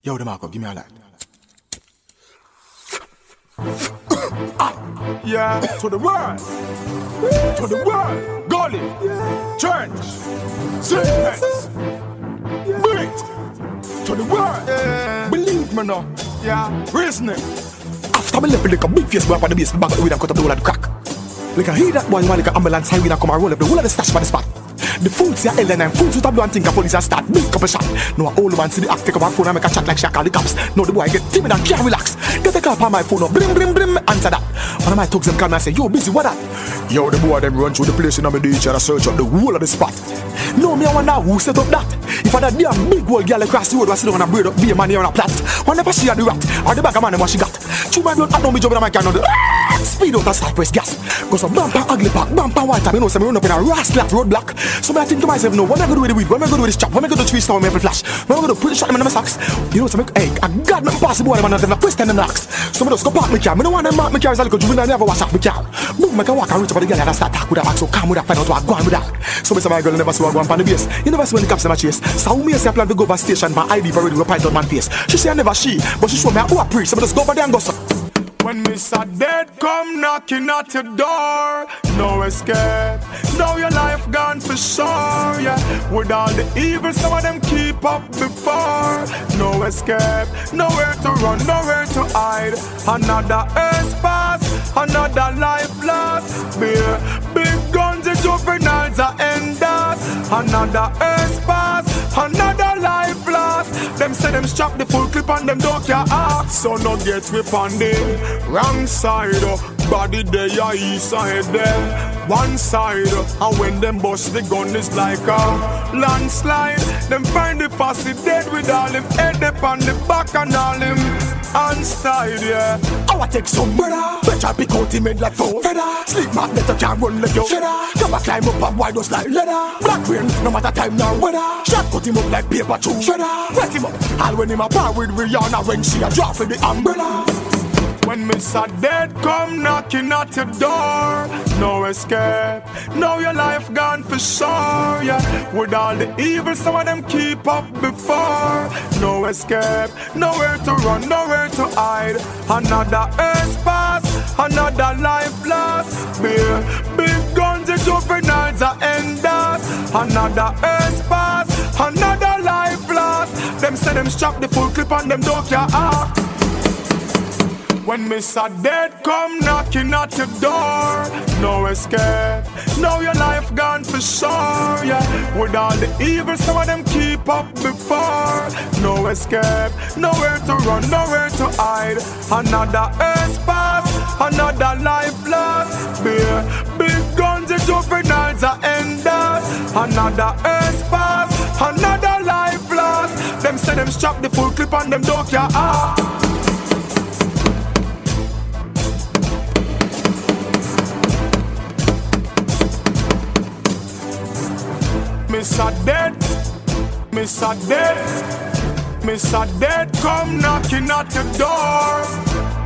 Yo, the Marco, give me a light. Yeah, to the world. To the world. Gully. Church. Sickness. Beat. To the world. Believe me now. Yeah. Reasoning. After me left like a big face boy up on the base, back with and cut up the whole of the crack. Like I hear that boy like an ambulance highway and come and roll up the whole of the stash for the spot. The fools here Ellen and fools who tableau and think a police and start big couple shot. No a old man see the act take up her phone and make a chat like she call the cops. No the boy get timid and can't relax. Get a call on my phone up, brim brim brim, answer that. One of my thugs them call me and say, yo busy what that? Yo the boy them run through the place in my ditch and search up the whole of the spot. No me I wonder who set up that. If I that damn big old girl across the road was sitting on a braid up be a man here on a plat. Whenever she had the rat or the back of man what she got. Two my blood I know me jumping on my car now. Speed out and start press gas. Cause a bumper ugly pack, bumper white time, you know, so me run up in a rascal roadblock. So I think to myself, no, what am I gonna do with the weed? What am I gonna do with this chop? What am I gonna do 3 star with every flash? What am I gonna put the shot in my socks? You know, so I got nothing possible when I'm not question the knocks. So I just go park my car. I don't want to mark my car as a little juvenile, never wash off my car. Boom, I can walk and reach up the girl and start talk with her back. So calm with her, find out what I'm going with her. So my girl never saw her go on the base. You never see when the cops never chase. So me say I plan to go over station, my ID already will point out my face. She say I never but she show me who I preach. So I just go over there and go so. When Mr. Dead come knocking at your door, no escape, now your life gone for sure, yeah. With all the evil, some of them keep up before. No escape, nowhere to run, nowhere to hide. Another earth pass, another life lost. Big guns and juveniles are enders. Another earth pass, another life lost. Them say them strap the full clip on them don't care ask. So no get whip on them. Wrong side, body there, east side there. One side, and when them bust the gun is like a landslide. Them find the posse dead with all him head up on the back and all him unstyled, yeah. I take some brother, better pick out him head like four feather. Sleep mat better can't run like your cheddar. Come and climb up and wide us like leather. Black rain, no matter time nor weather. Shot cut him up like paper too shredder. Wet him up, all when him a bar with Rihanna when she a drop for the umbrella. When Mr. Dead come knocking at your door, no escape, now your life gone for sure, yeah. With all the evil, some of them keep up before. No escape, nowhere to run, nowhere to hide. Another earth pass, another life lost. Big guns and juveniles are enders. Another earth pass, another life lost. Them say them strap the full clip on them don't care act. When Mr. Dead come knocking at your door, no escape, now your life gone for sure, yeah. With all the evil, some of them keep up before. No escape, nowhere to run, nowhere to hide. Another earth pass, another life lost. Big guns and juveniles are enders. Another earth pass, another life lost. Them say them strap the full clip on them don't care act. Mr. Dead, Mr. Dead, Mr. Dead come knocking at your door.